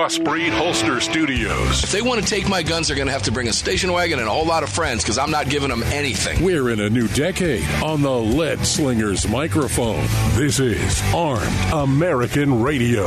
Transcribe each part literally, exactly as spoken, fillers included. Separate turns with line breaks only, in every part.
Crossbreed Holster Studios.
If they want to take my guns, they're going to have to bring a station wagon and a whole lot of friends, because I'm not giving them anything.
We're in a new decade on the Lead Slingers microphone. This is Armed American Radio.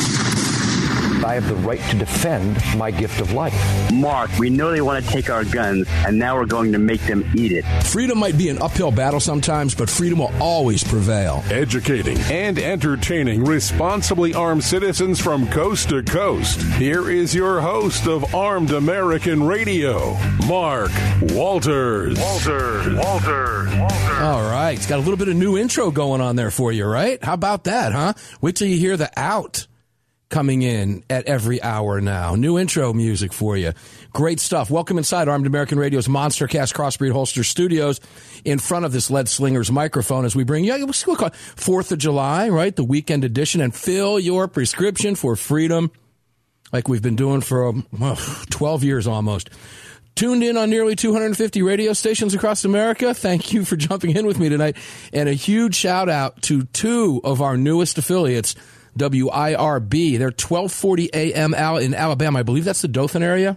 I have the right to defend my gift of life.
Mark, we know they want to take our guns, and now we're going to make them eat it.
Freedom might be an uphill battle sometimes, but freedom will always prevail.
Educating and entertaining responsibly armed citizens from coast to coast. Here is your host of Armed American Radio, Mark Walters. Walters. Walters. Walters.
All right. It's got a little bit of new intro going on there for you, right? How about that, huh? Wait till you hear the out coming in at every hour now. New intro music for you. Great stuff. Welcome inside Armed American Radio's Monstercast Crossbreed Holster Studios in front of this Lead Slingers microphone as we bring you, we'll call it fourth of July, right? The weekend edition, and fill your prescription for freedom like we've been doing for oh, twelve years almost. Tuned in on nearly two hundred fifty radio stations across America. Thank you for jumping in with me tonight. And a huge shout out to two of our newest affiliates, W I R B. They're twelve forty A M out in Alabama. I believe that's the Dothan area.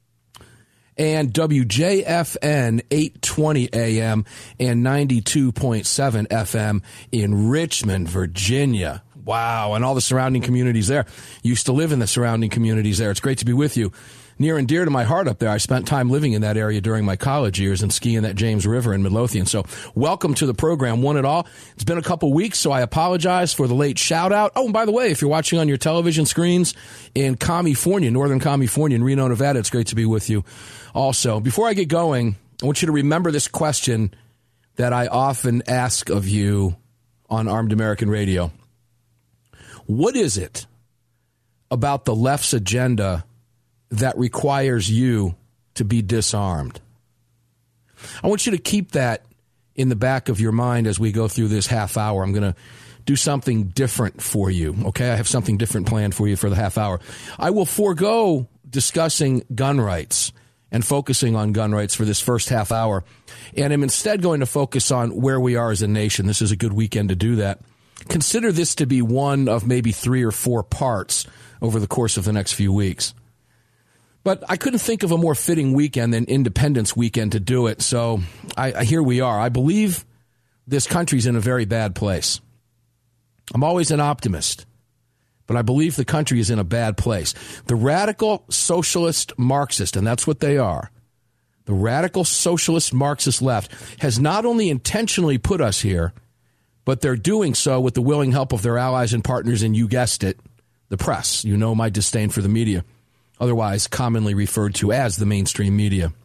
And W J F N eight twenty A M and ninety-two point seven F M in Richmond, Virginia. Wow. And all the surrounding communities there. Used to live in the surrounding communities there. It's great to be with you. Near and dear to my heart up there. I spent time living in that area during my college years and skiing that James River in Midlothian. So welcome to the program, one and all. It's been a couple weeks, so I apologize for the late shout-out. Oh, and by the way, if you're watching on your television screens in California, Northern California, in Reno, Nevada, it's great to be with you also. Before I get going, I want you to remember this question that I often ask of you on Armed American Radio. What is it about the left's agenda that requires you to be disarmed? I want you to keep that in the back of your mind as we go through this half hour. I'm going to do something different for you, okay? I have something different planned for you for the half hour. I will forego discussing gun rights and focusing on gun rights for this first half hour, and I'm instead going to focus on where we are as a nation. This is a good weekend to do that. Consider this to be one of maybe three or four parts over the course of the next few weeks. But I couldn't think of a more fitting weekend than Independence Weekend to do it, so I, I, here we are. I believe this country's in a very bad place. I'm always an optimist, but I believe the country is in a bad place. The radical socialist Marxist, and that's what they are, the radical socialist Marxist left has not only intentionally put us here, but they're doing so with the willing help of their allies and partners, and you guessed it, the press. You know my disdain for the media, otherwise commonly referred to as the mainstream media.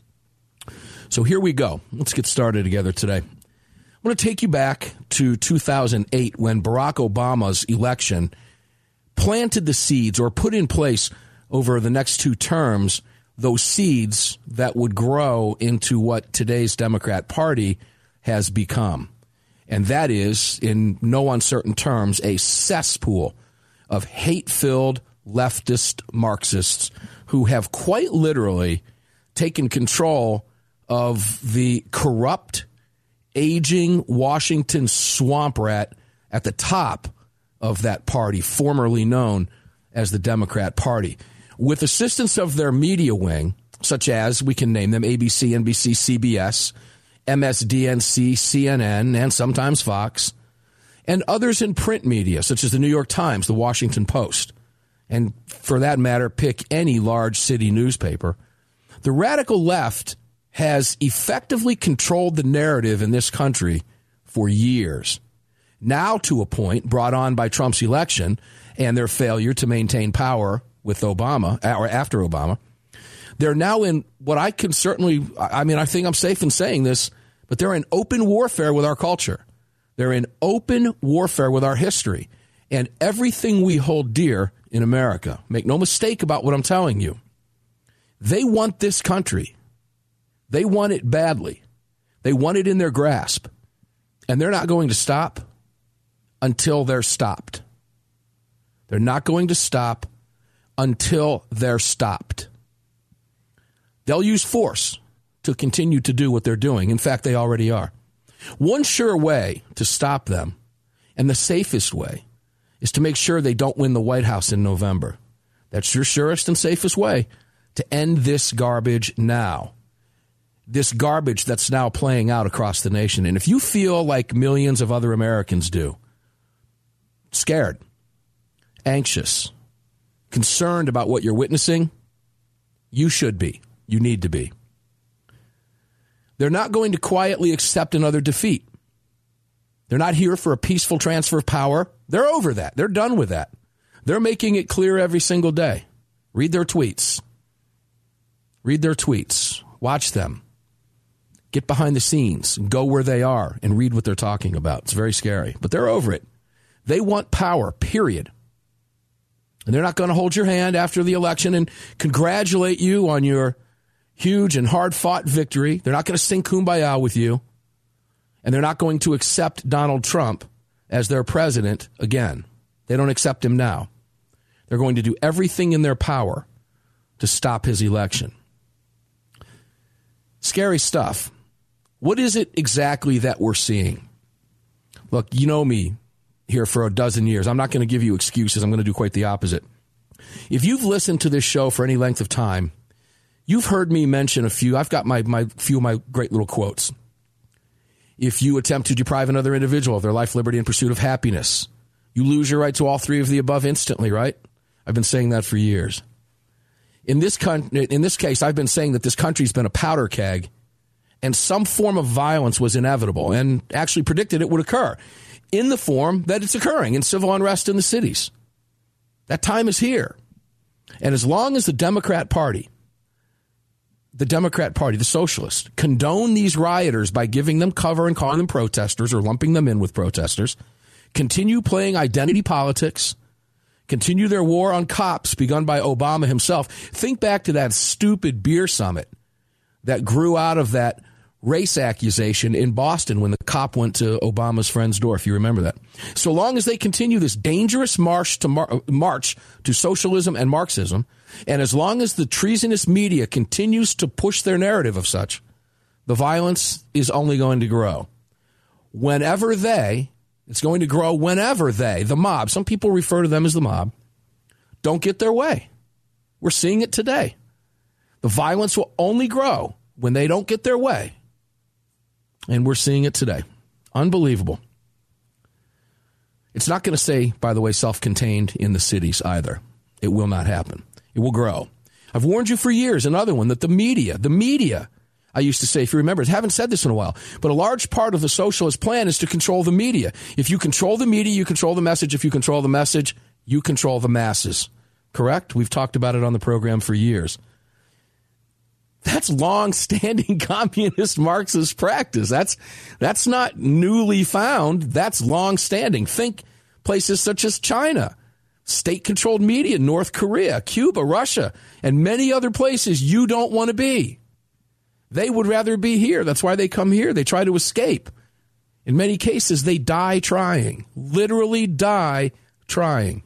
So here we go. Let's get started together today. I'm going to take you back to two thousand eight when Barack Obama's election planted the seeds, or put in place over the next two terms, those seeds that would grow into what today's Democrat Party has become. And that is, in no uncertain terms, a cesspool of hate-filled leftist Marxists who have quite literally taken control of the corrupt, aging Washington swamp rat at the top of that party, formerly known as the Democrat Party. With assistance of their media wing, such as, we can name them, A B C, N B C, C B S, M S D N C, C N N, and sometimes Fox, and others in print media, such as the New York Times, the Washington Post, and for that matter, pick any large city newspaper, the radical left has effectively controlled the narrative in this country for years. Now to a point brought on by Trump's election and their failure to maintain power with Obama, or after Obama, they're now in what I can certainly, I mean, I think I'm safe in saying this, but they're in open warfare with our culture. They're in open warfare with our history and everything we hold dear in America. Make no mistake about what I'm telling you. They want this country. They want it badly. They want it in their grasp. And they're not going to stop until they're stopped. They're not going to stop until they're stopped. They'll use force to continue to do what they're doing. In fact, they already are. One sure way to stop them, and the safest way, is to make sure they don't win the White House in November. That's your surest and safest way to end this garbage now. This garbage that's now playing out across the nation. And if you feel like millions of other Americans do, scared, anxious, concerned about what you're witnessing, you should be. You need to be. They're not going to quietly accept another defeat. They're not here for a peaceful transfer of power. They're over that. They're done with that. They're making it clear every single day. Read their tweets. Read their tweets. Watch them. Get behind the scenes. Go where they are and read what they're talking about. It's very scary. But they're over it. They want power, period. And they're not going to hold your hand after the election and congratulate you on your huge and hard-fought victory. They're not going to sing Kumbaya with you. And they're not going to accept Donald Trump as their president again. They don't accept him now. They're going to do everything in their power to stop his election. Scary stuff. What is it exactly that we're seeing? Look, you know me here for a dozen years. I'm not going to give you excuses. I'm going to do quite the opposite. If you've listened to this show for any length of time, you've heard me mention a few. I've got my, my few of my great little quotes. If you attempt to deprive another individual of their life, liberty, and pursuit of happiness, you lose your right to all three of the above instantly, right? I've been saying that for years. In this con- in this case, I've been saying that this country's been a powder keg, and some form of violence was inevitable, and actually predicted it would occur in the form that it's occurring in civil unrest in the cities. That time is here. And as long as the Democrat Party, the Democrat Party, the socialists, condone these rioters by giving them cover and calling them protesters or lumping them in with protesters, continue playing identity politics, continue their war on cops begun by Obama himself. Think back to that stupid beer summit that grew out of that race accusation in Boston when the cop went to Obama's friend's door, if you remember that. So long as they continue this dangerous march to mar- march to socialism and Marxism, and as long as the treasonous media continues to push their narrative of such, the violence is only going to grow. Whenever they, it's going to grow whenever they, the mob, some people refer to them as the mob, don't get their way. We're seeing it today. The violence will only grow when they don't get their way. And we're seeing it today. Unbelievable. It's not going to stay, by the way, self-contained in the cities either. It will not happen. It will grow. I've warned you for years, another one, that the media, the media, I used to say, if you remember, I haven't said this in a while, but a large part of the socialist plan is to control the media. If you control the media, you control the message. If you control the message, you control the masses. Correct? We've talked about it on the program for years. That's long-standing communist Marxist practice. That's that's not newly found. That's long-standing. Think places such as China, state-controlled media, North Korea, Cuba, Russia, and many other places you don't want to be. They would rather be here. That's why they come here. They try to escape. In many cases, they die trying, literally die trying.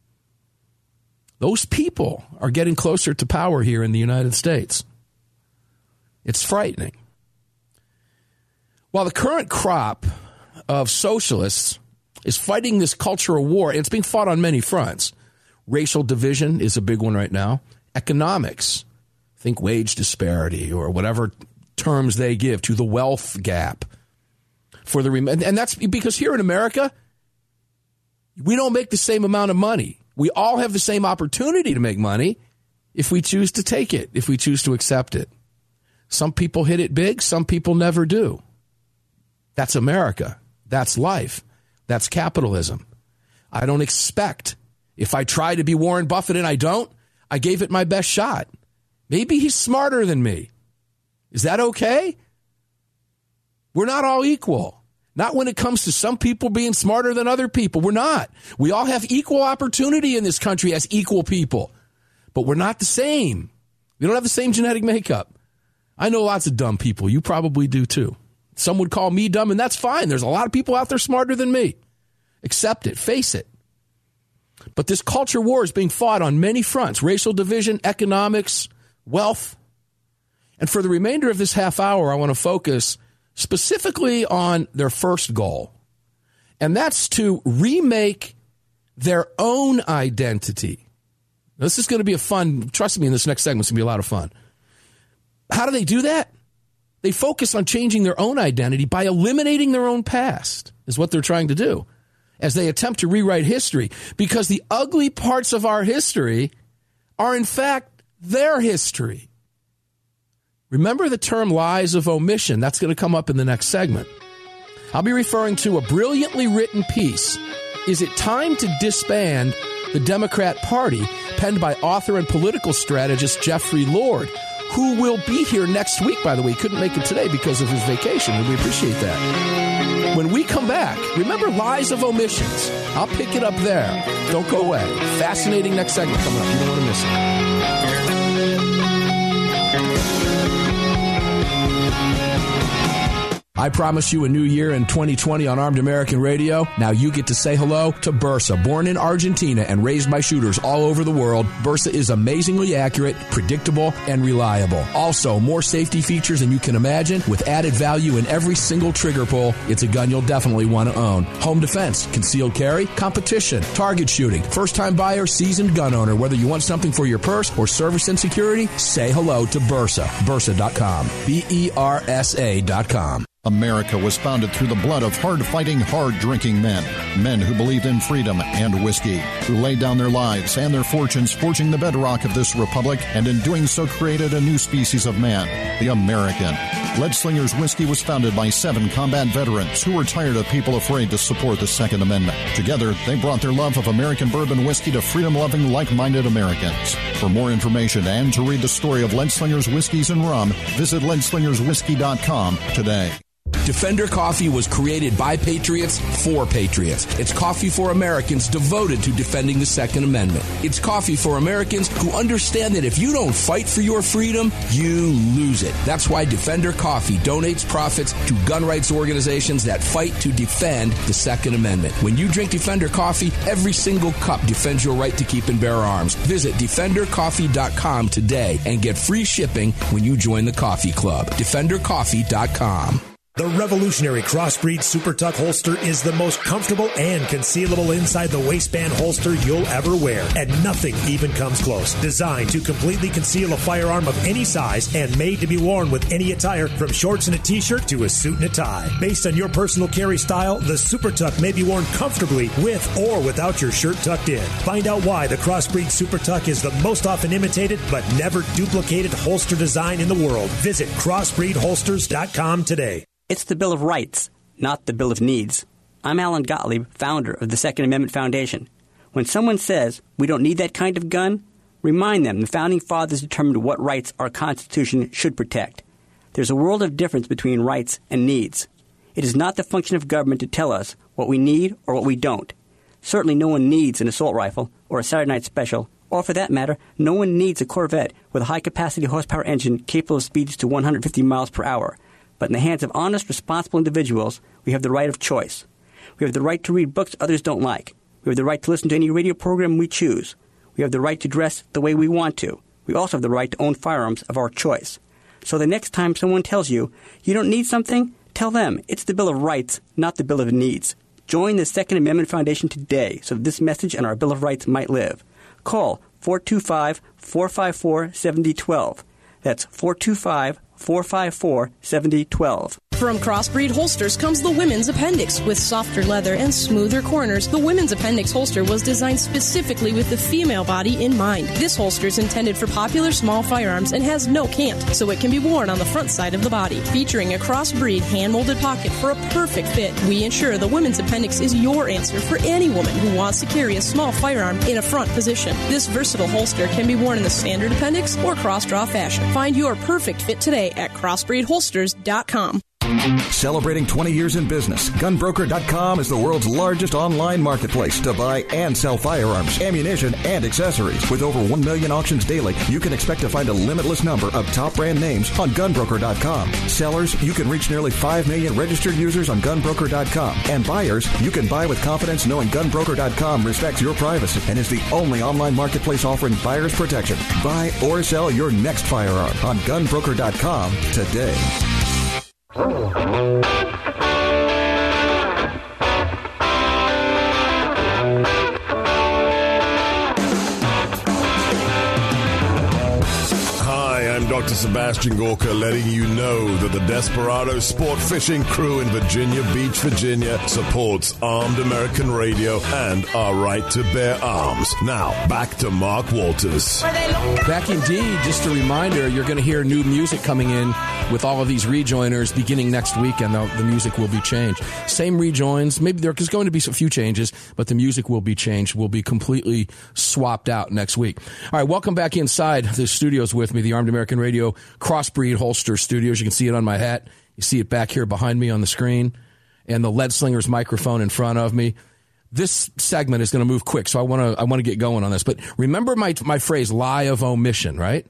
Those people are getting closer to power here in the United States. It's frightening. While the current crop of socialists is fighting this cultural war, and it's being fought on many fronts. Racial division is a big one right now. Economics, think wage disparity or whatever terms they give to the wealth gap. For the and that's because here in America, we don't make the same amount of money. We all have the same opportunity to make money if we choose to take it, if we choose to accept it. Some people hit it big, some people never do. That's America. That's life. That's capitalism. I don't expect, if I try to be Warren Buffett and I don't, I gave it my best shot. Maybe he's smarter than me. Is that okay? We're not all equal. Not when it comes to some people being smarter than other people. We're not. We all have equal opportunity in this country as equal people. But we're not the same. We don't have the same genetic makeup. I know lots of dumb people. You probably do too. Some would call me dumb, and that's fine. There's a lot of people out there smarter than me. Accept it. Face it. But this culture war is being fought on many fronts. Racial division, economics, wealth. And for the remainder of this half hour, I want to focus specifically on their first goal. And that's to remake their own identity. This is going to be a fun, trust me, in this next segment, it's going to be a lot of fun. How do they do that? They focus on changing their own identity by eliminating their own past, is what they're trying to do, as they attempt to rewrite history, because the ugly parts of our history are, in fact, their history. Remember the term lies of omission. That's going to come up in the next segment. I'll be referring to a brilliantly written piece, Is It Time to Disband the Democrat Party?, penned by author and political strategist Jeffrey Lord, who will be here next week, by the way. He couldn't make it today because of his vacation, and we appreciate that. When we come back, remember lies of omissions. I'll pick it up there. Don't go away. Fascinating next segment coming up. You don't want to miss it. I promise you a new year in twenty twenty on Armed American Radio. Now you get to say hello to Bersa. Born in Argentina and raised by shooters all over the world, Bersa is amazingly accurate, predictable, and reliable. Also, more safety features than you can imagine, with added value in every single trigger pull. It's a gun you'll definitely want to own. Home defense, concealed carry, competition, target shooting, first-time buyer, seasoned gun owner. Whether you want something for your purse or service and security, say hello to Bersa. Bersa dot com. B E R S A dot com.
America was founded through the blood of hard-fighting, hard-drinking men. Men who believed in freedom and whiskey, who laid down their lives and their fortunes forging the bedrock of this republic, and in doing so created a new species of man, the American. Leadslinger's Whiskey was founded by seven combat veterans who were tired of people afraid to support the Second Amendment. Together, they brought their love of American bourbon whiskey to freedom-loving, like-minded Americans. For more information and to read the story of Leadslinger's Whiskeys and Rum, visit leadslingers whiskey dot com today.
Defender Coffee was created by patriots for patriots. It's coffee for Americans devoted to defending the Second Amendment. It's coffee for Americans who understand that if you don't fight for your freedom, you lose it. That's why Defender Coffee donates profits to gun rights organizations that fight to defend the Second Amendment. When you drink Defender Coffee, every single cup defends your right to keep and bear arms. Visit defender coffee dot com today and get free shipping when you join the coffee club. defender coffee dot com.
The revolutionary Crossbreed Super Tuck holster is the most comfortable and concealable inside the waistband holster you'll ever wear, and nothing even comes close. Designed to completely conceal a firearm of any size and made to be worn with any attire, from shorts and a t-shirt to a suit and a tie. Based on your personal carry style, the Super Tuck may be worn comfortably with or without your shirt tucked in. Find out why the Crossbreed Super Tuck is the most often imitated but never duplicated holster design in the world. Visit crossbreed holsters dot com today.
It's the Bill of Rights, not the Bill of Needs. I'm Alan Gottlieb, founder of the Second Amendment Foundation. When someone says we don't need that kind of gun, remind them the Founding Fathers determined what rights our Constitution should protect. There's a world of difference between rights and needs. It is not the function of government to tell us what we need or what we don't. Certainly no one needs an assault rifle or a Saturday night special, or for that matter, no one needs a Corvette with a high-capacity horsepower engine capable of speeds to one hundred fifty miles per hour. But in the hands of honest, responsible individuals, we have the right of choice. We have the right to read books others don't like. We have the right to listen to any radio program we choose. We have the right to dress the way we want to. We also have the right to own firearms of our choice. So the next time someone tells you you don't need something, tell them it's the Bill of Rights, not the Bill of Needs. Join the Second Amendment Foundation today so that this message and our Bill of Rights might live. Call four two five, four five four, seven zero one two. That's four two five, four five four, seven zero one two.
From Crossbreed Holsters comes the Women's Appendix. With softer leather and smoother corners, the Women's Appendix holster was designed specifically with the female body in mind. This holster is intended for popular small firearms and has no cant, so it can be worn on the front side of the body. Featuring a Crossbreed hand-molded pocket for a perfect fit, we ensure the Women's Appendix is your answer for any woman who wants to carry a small firearm in a front position. This versatile holster can be worn in the standard appendix or cross-draw fashion. Find your perfect fit today at crossbreed holsters dot com.
Celebrating twenty years in business, gun broker dot com is the world's largest online marketplace to buy and sell firearms, ammunition, and accessories. With over one million auctions daily, you can expect to find a limitless number of top brand names on gun broker dot com. Sellers, you can reach nearly five million registered users on gun broker dot com. And buyers, you can buy with confidence knowing gun broker dot com respects your privacy and is the only online marketplace offering buyers protection. Buy or sell your next firearm on gun broker dot com today.
is Sebastian Gorka letting you know that the Desperado Sport Fishing Crew in Virginia Beach, Virginia supports Armed American Radio and our right to bear arms. Now, back to Mark Walters.
Back indeed. Just a reminder, you're going to hear new music coming in with all of these rejoiners beginning next week, and the, the music will be changed. Same rejoins. Maybe there's going to be a few changes, but the music will be changed. Will be completely swapped out next week. All right, welcome back inside the studios with me, the Armed American Radio Crossbreed Holster Studios. You can see it on my hat. You see it back here behind me on the screen, and the Lead Slingers microphone in front of me. This segment is going to move quick, so I want to I want to get going on this. But remember my my phrase, lie of omission, right?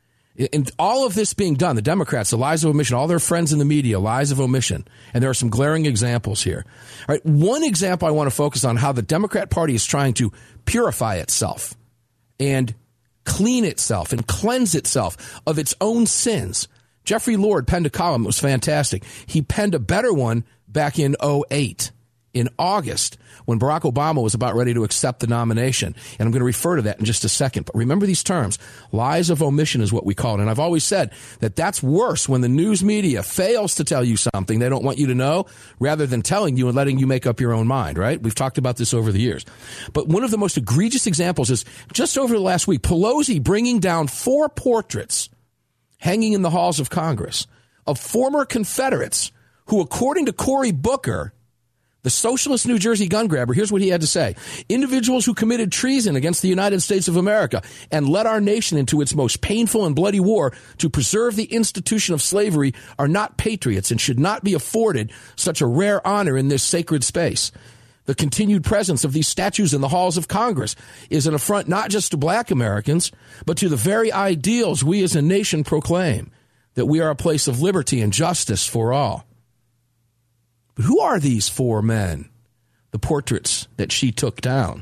And all of this being done, the Democrats, the lies of omission, all their friends in the media, lies of omission. And there are some glaring examples here. All right, one example I want to focus on how the Democrat Party is trying to purify itself and clean itself and cleanse itself of its own sins. Jeffrey Lord penned a column that was fantastic. He penned a better one back in oh eight, in August, when Barack Obama was about ready to accept the nomination. And I'm going to refer to that in just a second. But remember these terms. Lies of omission is what we call it. And I've always said that that's worse when the news media fails to tell you something they don't want you to know, rather than telling you and letting you make up your own mind, right? We've talked about this over the years. But one of the most egregious examples is just over the last week, Pelosi bringing down four portraits hanging in the halls of Congress of former Confederates who, according to Cory Booker, the socialist New Jersey gun grabber, here's what he had to say. Individuals who committed treason against the United States of America and led our nation into its most painful and bloody war to preserve the institution of slavery are not patriots and should not be afforded such a rare honor in this sacred space. The continued presence of these statues in the halls of Congress is an affront not just to black Americans, but to the very ideals we as a nation proclaim, that we are a place of liberty and justice for all. But who are these four men, the portraits that she took down?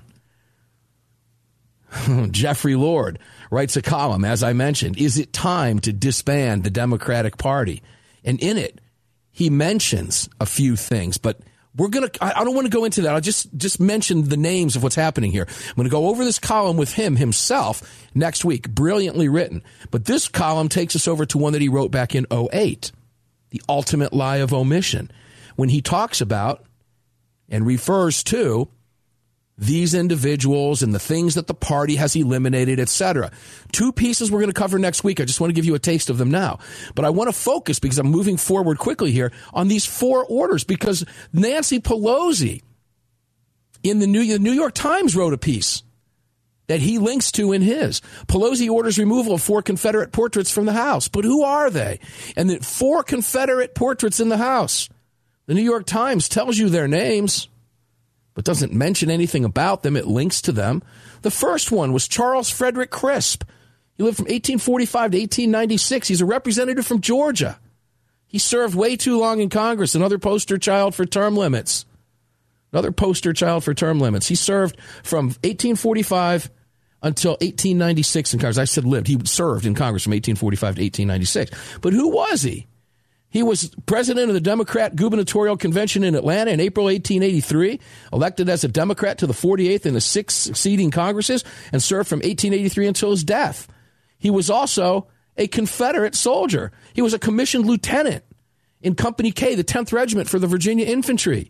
Jeffrey Lord writes a column, as I mentioned, Is It Time to Disband the Democratic Party? And in it, he mentions a few things, but we're going to, I don't want to go into that. I'll just, just mention the names of what's happening here. I'm going to go over this column with him himself next week. Brilliantly written. But this column takes us over to one that he wrote back in oh eight, The Ultimate Lie of Omission, when he talks about and refers to these individuals and the things that the party has eliminated, et cetera. Two pieces we're going to cover next week. I just want to give you a taste of them now. But I want to focus, because I'm moving forward quickly here, on these four orders, because Nancy Pelosi in the New, the New York Times wrote a piece that he links to in his. Pelosi orders removal of four Confederate portraits from the House. But who are they? And the four Confederate portraits in the House. The New York Times tells you their names, but doesn't mention anything about them. It links to them. The first one was Charles Frederick Crisp. He lived from eighteen forty-five to eighteen ninety-six. He's a representative from Georgia. He served way too long in Congress, another poster child for term limits. Another poster child for term limits. He served from eighteen forty-five until eighteen ninety-six in Congress. I said lived. He served in Congress from eighteen forty-five to eighteen ninety-six. But who was he? He was president of the Democrat Gubernatorial Convention in Atlanta in April eighteen eighty-three, elected as a Democrat to the forty-eighth and the six succeeding Congresses, and served from eighteen eighty-three until his death. He was also a Confederate soldier. He was a commissioned lieutenant in Company K, the tenth Regiment for the Virginia Infantry.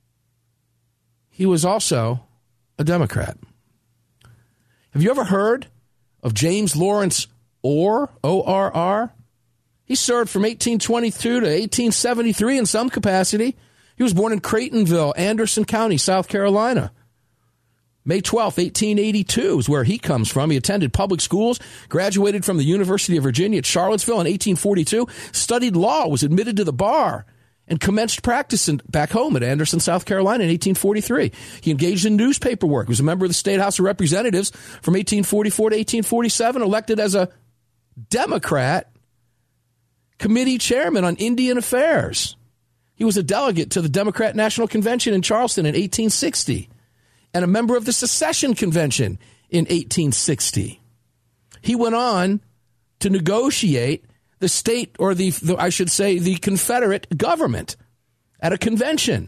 He was also a Democrat. Have you ever heard of James Lawrence Orr, O R R? He served from eighteen twenty-two to eighteen seventy-three in some capacity. He was born in Creightonville, Anderson County, South Carolina. May twelfth, eighteen eighty-two is where he comes from. He attended public schools, graduated from the University of Virginia at Charlottesville in eighteen forty-two, studied law, was admitted to the bar, and commenced practice in, back home at Anderson, South Carolina in eighteen forty-three. He engaged in newspaper work. He was a member of the State House of Representatives from eighteen forty-four to eighteen forty-seven, elected as a Democrat committee chairman on Indian Affairs. He was a delegate to the Democrat National Convention in Charleston in eighteen sixty and a member of the Secession Convention in eighteen sixty. He went on to negotiate the state, or the, the I should say, the Confederate government at a convention.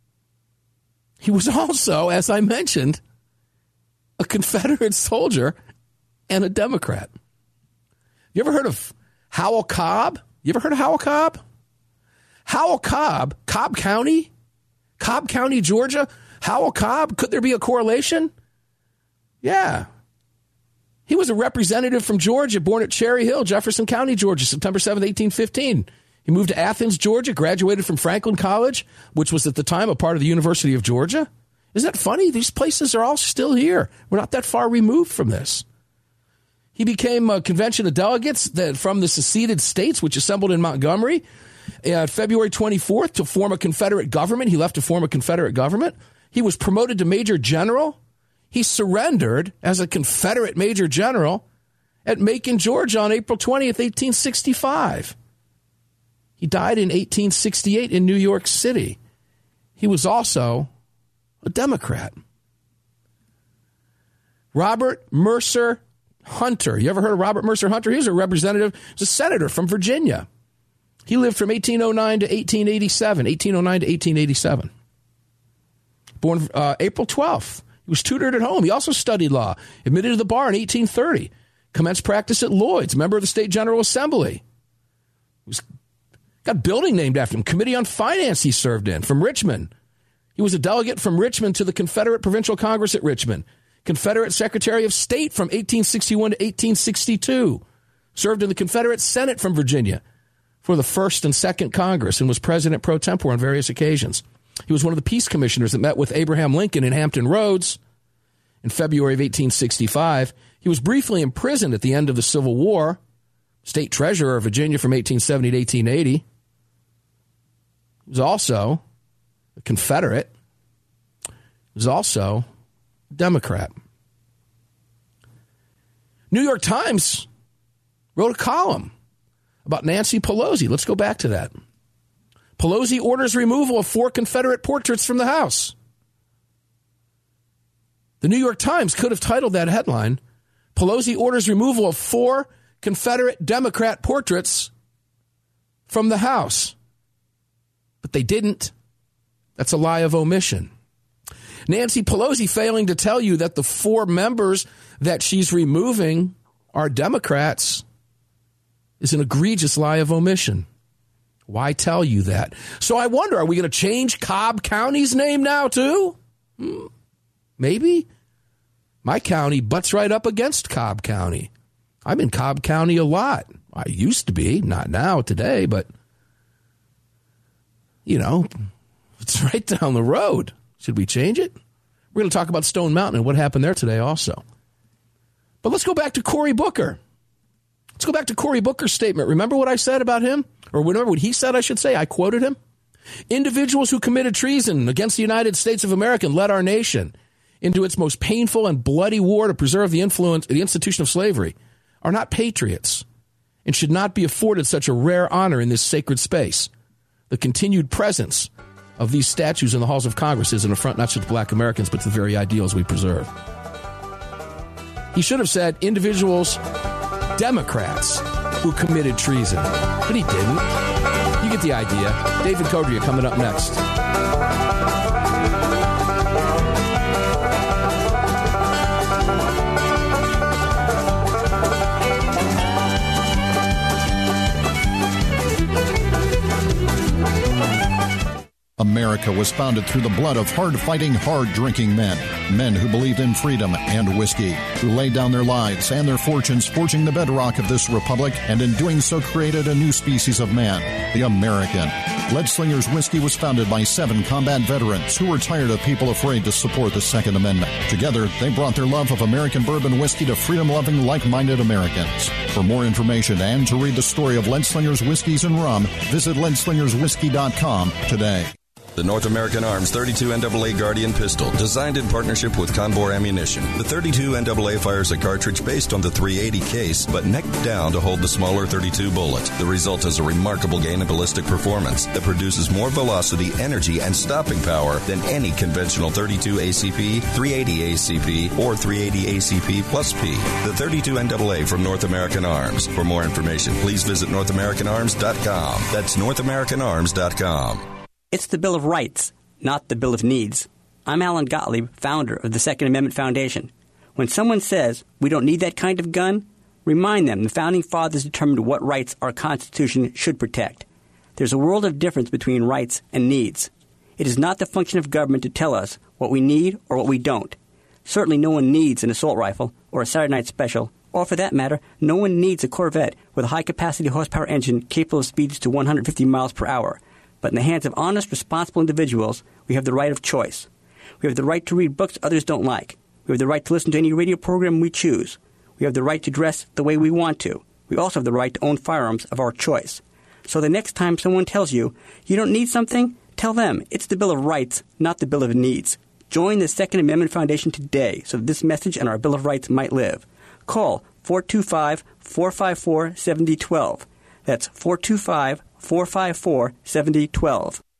He was also, as I mentioned, a Confederate soldier and a Democrat. You ever heard of Howell Cobb. You ever heard of Howell Cobb? Howell Cobb, Cobb County, Cobb County, Georgia. Howell Cobb, could there be a correlation? Yeah. He was a representative from Georgia, born at Cherry Hill, Jefferson County, Georgia, September seventh, eighteen fifteen. He moved to Athens, Georgia, graduated from Franklin College, which was at the time a part of the University of Georgia. Isn't that funny? These places are all still here. We're not that far removed from this. He became a convention of delegates that from the seceded states, which assembled in Montgomery, uh, February twenty-fourth, to form a Confederate government. He left to form a Confederate government. He was promoted to Major General. He surrendered as a Confederate Major General at Macon, Georgia on April twentieth, eighteen sixty-five. He died in eighteen sixty-eight in New York City. He was also a Democrat. Robert Mercer Hunter. You ever heard of Robert Mercer Hunter? He was a representative, he was a senator from Virginia. He lived from eighteen oh nine to eighteen eighty-seven. eighteen oh nine to eighteen eighty-seven. Born uh, April twelfth. He was tutored at home. He also studied law. Admitted to the bar in eighteen thirty. Commenced practice at Lloyd's. Member of the State General Assembly. He was, got a building named after him. Committee on Finance he served in from Richmond. He was a delegate from Richmond to the Confederate Provincial Congress at Richmond. Confederate Secretary of State from eighteen sixty-one to eighteen sixty-two. Served in the Confederate Senate from Virginia for the First and Second Congress and was president pro tempore on various occasions. He was one of the peace commissioners that met with Abraham Lincoln in Hampton Roads in February of eighteen sixty-five. He was briefly imprisoned at the end of the Civil War. State Treasurer of Virginia from eighteen seventy to eighteen eighty. He was also a Confederate. He was also a Democrat. New York Times wrote a column about Nancy Pelosi. Let's go back to that. Pelosi orders removal of four Confederate portraits from the House. The New York Times could have titled that headline, Pelosi orders removal of four Confederate Democrat portraits from the House. But they didn't. That's a lie of omission. Nancy Pelosi failing to tell you that the four members that she's removing are Democrats is an egregious lie of omission. Why tell you that? So I wonder, are we going to change Cobb County's name now too? Hmm. Maybe. My county butts right up against Cobb County. I'm in Cobb County a lot. I used to be, not now, today, but, you know, it's right down the road. Should we change it? We're going to talk about Stone Mountain and what happened there today also. But let's go back to Cory Booker. Let's go back to Cory Booker's statement. Remember what I said about him? Or remember what he said, I should say? I quoted him. Individuals who committed treason against the United States of America and led our nation into its most painful and bloody war to preserve the influence, the institution of slavery are not patriots and should not be afforded such a rare honor in this sacred space. The continued presence of these statues in the halls of Congress is an affront not just to black Americans, but to the very ideals we preserve. He should have said individuals, Democrats, who committed treason. But he didn't. You get the idea. David Codrea coming up next.
America was founded through the blood of hard-fighting, hard-drinking men. Men who believed in freedom and whiskey, who laid down their lives and their fortunes forging the bedrock of this republic, and in doing so created a new species of man, the American. Lead Slingers Whiskey was founded by seven combat veterans who were tired of people afraid to support the Second Amendment. Together, they brought their love of American bourbon whiskey to freedom-loving, like-minded Americans. For more information and to read the story of Lead Slingers Whiskeys and Rum, visit lead slingers whiskey dot com today.
The North American Arms thirty-two N double A Guardian pistol, designed in partnership with Conbor Ammunition. The thirty-two N double A fires a cartridge based on the three eighty case, but necked down to hold the smaller thirty-two bullet. The result is a remarkable gain in ballistic performance that produces more velocity, energy, and stopping power than any conventional thirty-two A C P, three eighty A C P, or three eighty A C P plus P. The thirty-two N double A from North American Arms. For more information, please visit north american arms dot com. That's north american arms dot com.
It's the Bill of Rights, not the Bill of Needs. I'm Alan Gottlieb, founder of the Second Amendment Foundation. When someone says we don't need that kind of gun, Remind them the Founding Fathers determined what rights our Constitution should protect. There's a world of difference between rights and needs. It is not the function of government to tell us what we need or what we don't. Certainly no one needs an assault rifle or a Saturday night special, or for that matter, no one needs a Corvette with a high-capacity horsepower engine capable of speeds to one hundred fifty miles per hour. But in the hands of honest, responsible individuals, we have the right of choice. We have the right to read books others don't like. We have the right to listen to any radio program we choose. We have the right to dress the way we want to. We also have the right to own firearms of our choice. So the next time someone tells you you don't need something, tell them it's the Bill of Rights, not the Bill of Needs. Join the Second Amendment Foundation today so that this message and our Bill of Rights might live. Call four two five, four five four, seven zero one two. That's four two five, four five four, seven zero one two.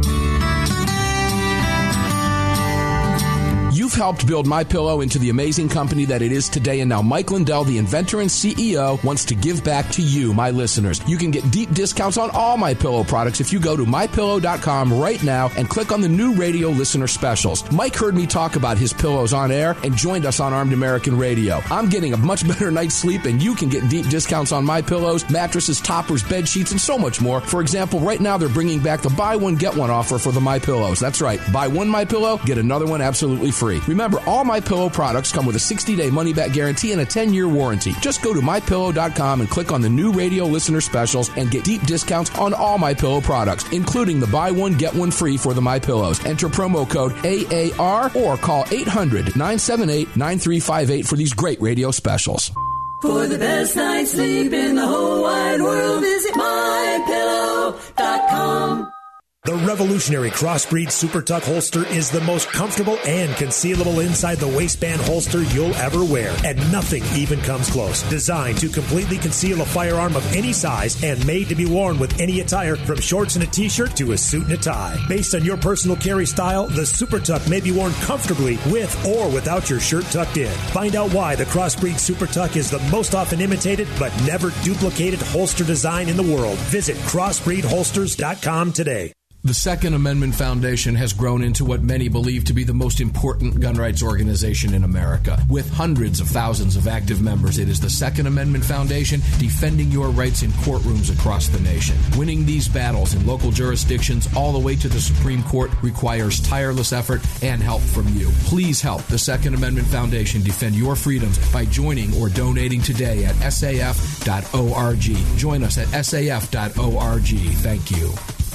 You've helped build MyPillow into the amazing company that it is today, and now Mike Lindell, the inventor and C E O, wants to give back to you, my listeners. You can get deep discounts on all MyPillow products if you go to my pillow dot com right now and click on the new radio listener specials. Mike heard me talk about his pillows on air and joined us on Armed American Radio. I'm getting a much better night's sleep, and you can get deep discounts on my pillows, mattresses, toppers, bed sheets, and so much more. For example, right now they're bringing back the buy one, get one offer for the MyPillows. That's right. Buy one MyPillow, get another one absolutely free. Remember, all MyPillow products come with a sixty-day money-back guarantee and a ten-year warranty. Just go to my pillow dot com and click on the new radio listener specials and get deep discounts on all MyPillow products, including the buy one, get one free for the MyPillows. Enter promo code A A R or call eight hundred, nine seven eight, nine three five eight for these great radio specials.
For the best night's sleep in the whole wide world, visit my pillow dot com.
The revolutionary Crossbreed Super Tuck holster is the most comfortable and concealable inside the waistband holster you'll ever wear, and nothing even comes close. Designed to completely conceal a firearm of any size and made to be worn with any attire, from shorts and a t-shirt to a suit and a tie. Based on your personal carry style, the Super Tuck may be worn comfortably with or without your shirt tucked in. Find out why the Crossbreed Super Tuck is the most often imitated but never duplicated holster design in the world. Visit crossbreed holsters dot com today.
The Second Amendment Foundation has grown into what many believe to be the most important gun rights organization in America. With hundreds of thousands of active members, it is the Second Amendment Foundation defending your rights in courtrooms across the nation. Winning these battles in local jurisdictions all the way to the Supreme Court requires tireless effort and help from you. Please help the Second Amendment Foundation defend your freedoms by joining or donating today at S A F dot org. Join us at S A F dot org. Thank you.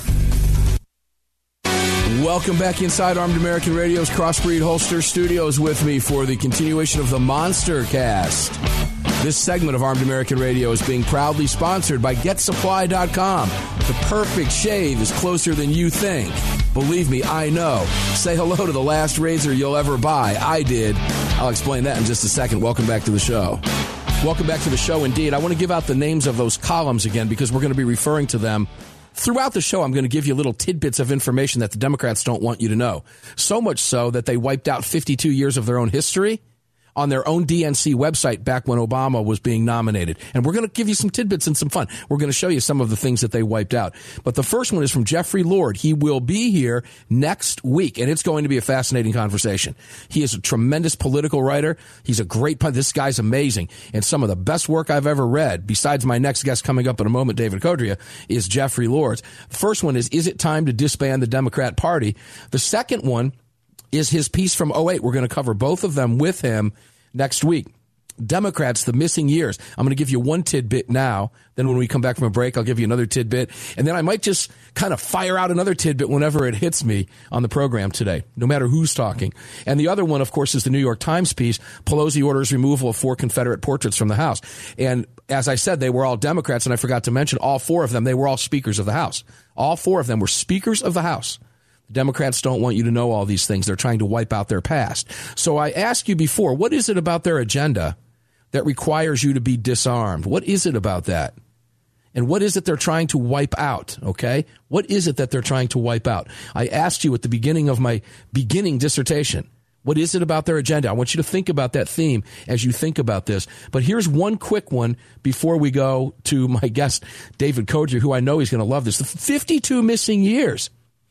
Welcome back inside Armed American Radio's Crossbreed Holster Studios with me for the continuation of the Monster Cast. This segment of Armed American Radio is being proudly sponsored by Get Supply dot com. The perfect shave is closer than you think. Believe me, I know. Say hello to the last razor you'll ever buy. I did. I'll explain that in just a second. Welcome back to the show. Welcome back to the show indeed. I want to give out the names of those columns again because we're going to be referring to them throughout the show. I'm going to give you little tidbits of information that the Democrats don't want you to know. So much so that they wiped out fifty-two years of their own history on their own D N C website back when Obama was being nominated. And we're going to give you some tidbits and some fun. We're going to show you some of the things that they wiped out. But the first one is from Jeffrey Lord. He will be here next week, and it's going to be a fascinating conversation. He is a tremendous political writer. He's a great, this guy's amazing. And some of the best work I've ever read, besides my next guest coming up in a moment, David Codria, is Jeffrey Lord's. The first one is, is it time to disband the Democrat Party? The second one is his piece from oh eight. We're going to cover both of them with him next week. Democrats, the missing years. I'm going to give you one tidbit now. Then when we come back from a break, I'll give you another tidbit. And then I might just kind of fire out another tidbit whenever it hits me on the program today, no matter who's talking. And the other one, of course, is the New York Times piece. Pelosi orders removal of four Confederate portraits from the House. And as I said, they were all Democrats, and I forgot to mention all four of them, they were all speakers of the House. All four of them were speakers of the House. Democrats don't want you to know all these things. They're trying to wipe out their past. So I asked you before, what is it about their agenda that requires you to be disarmed? What is it about that? And what is it they're trying to wipe out, okay? What is it that they're trying to wipe out? I asked you at the beginning of my beginning dissertation, what is it about their agenda? I want you to think about that theme as you think about this. But here's one quick one before we go to my guest, David Codria, who I know he's going to love this. The fifty-two missing years.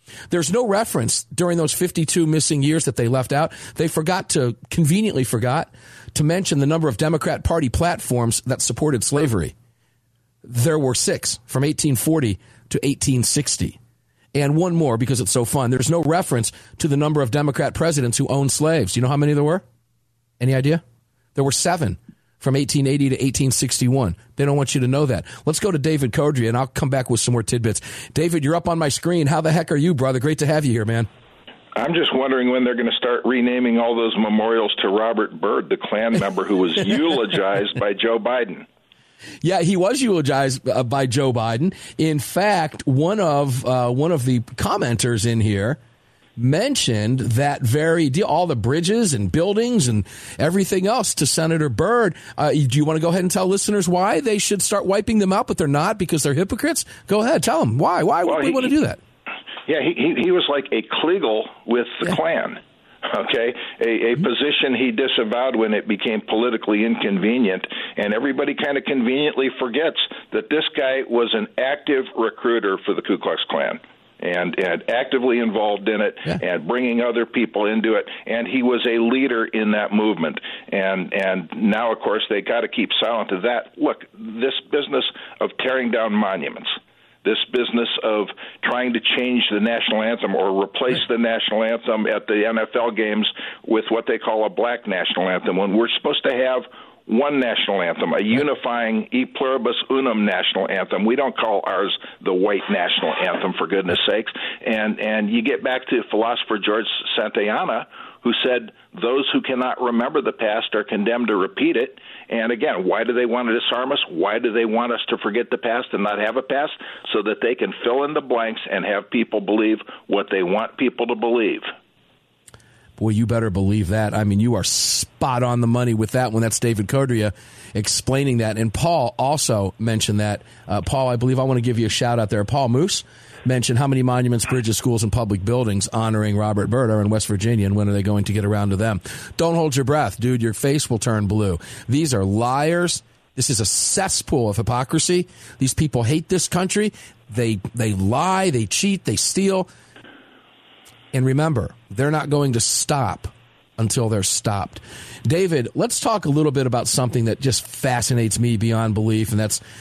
There's no reference during those fifty-two missing years that they left out. They forgot to, conveniently forgot, to mention the number of Democrat Party platforms that supported slavery. There were six from eighteen forty to eighteen sixty. And one more because it's so fun. There's no reference to the number of Democrat presidents who owned slaves. You know how many there were? Any idea? There were seven from eighteen eighty to eighteen sixty-one. They don't want you to know that. Let's go to David Codria, and I'll come back with some more tidbits. David, you're up on my screen. How the heck are you, brother? Great to have you here, man.
I'm just wondering when they're going to start renaming all those memorials to Robert Byrd, the Klan member who was eulogized by Joe Biden.
Yeah, he was eulogized uh, by Joe Biden. In fact, one of uh, one of the commenters in here mentioned that very deal, all the bridges and buildings and everything else to Senator Byrd. Uh, do you want to go ahead and tell listeners why they should start wiping them out, but they're not because they're hypocrites? Go ahead, tell them why. Why
well,
would we
he,
want to do that?
Yeah, he, he he was like a Kliegel with the yeah. Klan. Okay, a, a position he disavowed when it became politically inconvenient, and everybody kind of conveniently forgets that this guy was an active recruiter for the Ku Klux Klan. And, and actively involved in it, yeah. and bringing other people into it, and he was a leader in that movement. And and now, of course, they got to keep silent to that. Look, this business of tearing down monuments, this business of trying to change the national anthem or replace the national anthem at the N F L games with what they call a black national anthem, when we're supposed to have one national anthem, a unifying e pluribus unum national anthem. We don't call ours the white national anthem, for goodness sakes. And and you get back to philosopher George Santayana, who said those who cannot remember the past are condemned to repeat it. And again, why do they want to disarm us? Why do they want us to forget the past and not have a past? So that they can fill in the blanks and have people believe what they want people to believe.
Well, you better believe that. I mean, you are spot on the money with that one. That's David Codria explaining that. And Paul also mentioned that. Uh, Paul, I believe I want to give you a shout out there. Paul Moose mentioned how many monuments, bridges, schools, and public buildings honoring Robert Byrd are in West Virginia, and when are they going to get around to them? Don't hold your breath, dude. Your face will turn blue. These are liars. This is a cesspool of hypocrisy. These people hate this country. They they lie, they cheat, they steal. And remember, they're not going to stop until they're stopped. David, let's talk a little bit about something that just fascinates me beyond belief, and that's,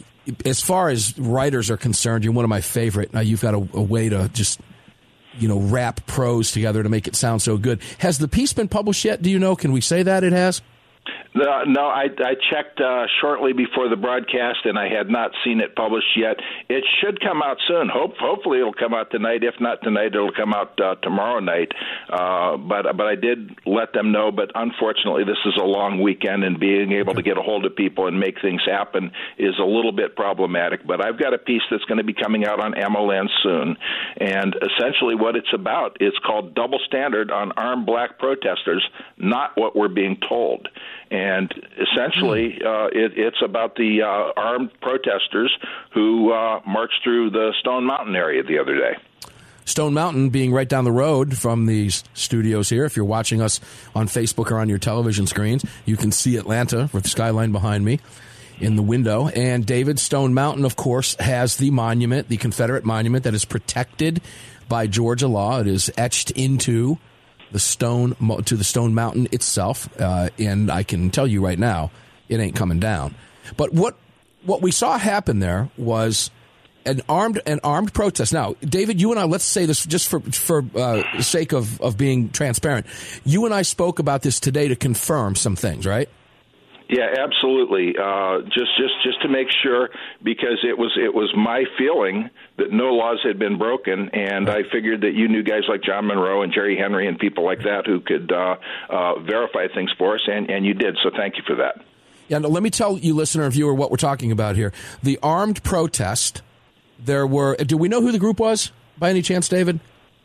as far as writers are concerned, you're one of my favorite. Now, you've got a, a way to just, you know, wrap prose together to make it sound so good. Has the piece been published yet? Do you know? Can we say that it has?
No, no, I, I checked uh, shortly before the broadcast, and I had not seen it published yet. It should come out soon. Hope, hopefully, it'll come out tonight. If not tonight, it'll come out uh, tomorrow night. Uh, but but I did let them know. But unfortunately, this is a long weekend, and being able to get a hold of people and make things happen is a little bit problematic. But I've got a piece that's going to be coming out on AmmoLand soon, and essentially what it's about is called Double Standard on Armed Black Protesters, not what we're being told. And essentially, uh, it, it's about the uh, armed protesters who uh, marched through the Stone Mountain area the other day.
Stone Mountain being right down the road from these studios here. If you're watching us on Facebook or on your television screens, you can see Atlanta with the skyline behind me in the window. And David, Stone Mountain, of course, has the monument, the Confederate monument that is protected by Georgia law. It is etched into the stone to the Stone Mountain itself, uh, and I can tell you right now, it ain't coming down. But what what we saw happen there was an armed an armed protest. Now, David, you and I, let's say this just for for uh, sake of of being transparent. You and I spoke about this today to confirm some things, right?
Yeah, absolutely. Uh, just, just, just to make sure, because it was, it was my feeling that no laws had been broken, and I figured that you knew guys like John Monroe and Jerry Henry and people like that who could uh, uh, verify things for us, and, and you did. So thank you for that.
Yeah, now let me tell you, listener and viewer, what we're talking about here. The armed protest. There were. Do we know who the group was by any chance, David?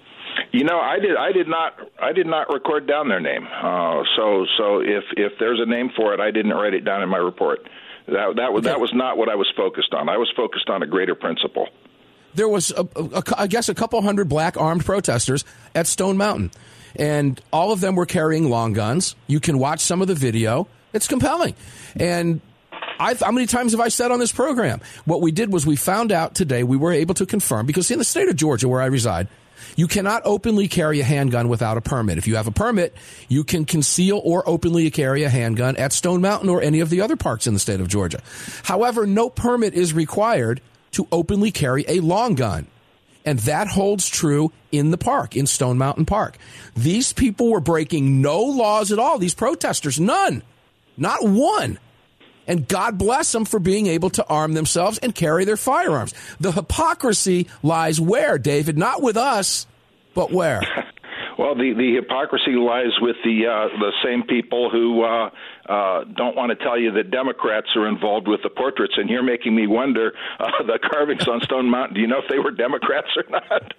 You know, I did. I did not. I did not record down their name. Uh, so, so if if there's a name for it, I didn't write it down in my report. That that was okay. That was not what I was focused on. I was focused on a greater principle.
There was, a, a, I guess, a couple hundred black armed protesters at Stone Mountain, and all of them were carrying long guns. You can watch some of the video. It's compelling. And I've, how many times have I said on this program? What we did was we found out today. We were able to confirm, because in the state of Georgia, where I reside, You cannot openly carry a handgun without a permit. If you have a permit, you can conceal or openly carry a handgun at Stone Mountain or any of the other parks in the state of Georgia. However, no permit is required to openly carry a long gun. And that holds true in the park, in Stone Mountain Park. These people were breaking no laws at all. These protesters, none, not one. And God bless them for being able to arm themselves and carry their firearms. The hypocrisy lies where, David? Not with us, but where?
Well, the, the hypocrisy lies with the uh, the same people who uh, uh, don't want to tell you that Democrats are involved with the portraits. And you're making me wonder, uh, the carvings on Stone Mountain, do you know if they were Democrats or not?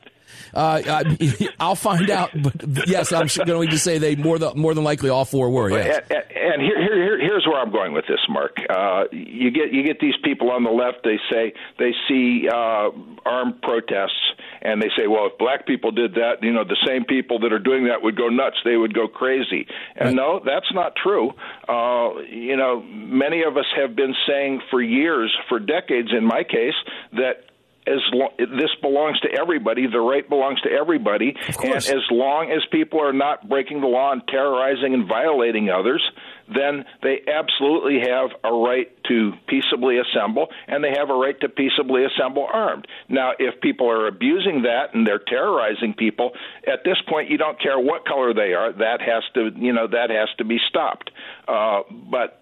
Uh, I'll find out. But yes, I'm going to say they more than more than likely all four were. Yes.
And, and here, here, here's where I'm going with this, Mark. Uh, you get you get these people on the left. They say they see uh, armed protests, and they say, "Well, if black people did that, you know, the same people that are doing that would go nuts. They would go crazy." And right. No, that's not true. Uh, you know, many of us have been saying for years, for decades, in my case, that. As lo- this belongs to everybody, the right belongs to everybody, and as long as people are not breaking the law and terrorizing and violating others, then they absolutely have a right to peaceably assemble, and they have a right to peaceably assemble armed. Now, if people are abusing that and they're terrorizing people, at this point, you don't care what color they are. That has to, you know, that has to be stopped. Uh, but